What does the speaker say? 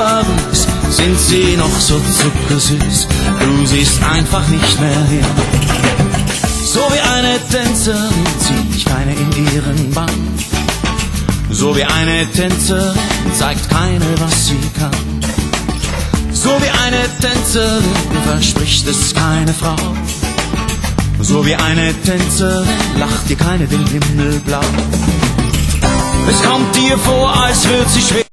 Paris sind sie noch so zuckersüß, du siehst einfach nicht mehr hin. So wie eine Tänzerin zieht keine in ihren Bann. So wie eine Tänzerin zeigt keine, was sie kann. So wie eine Tänzerin verspricht es keine Frau. So wie eine Tänzerin lacht dir keine den Himmel blau. Es kommt dir vor, als würd sie schwer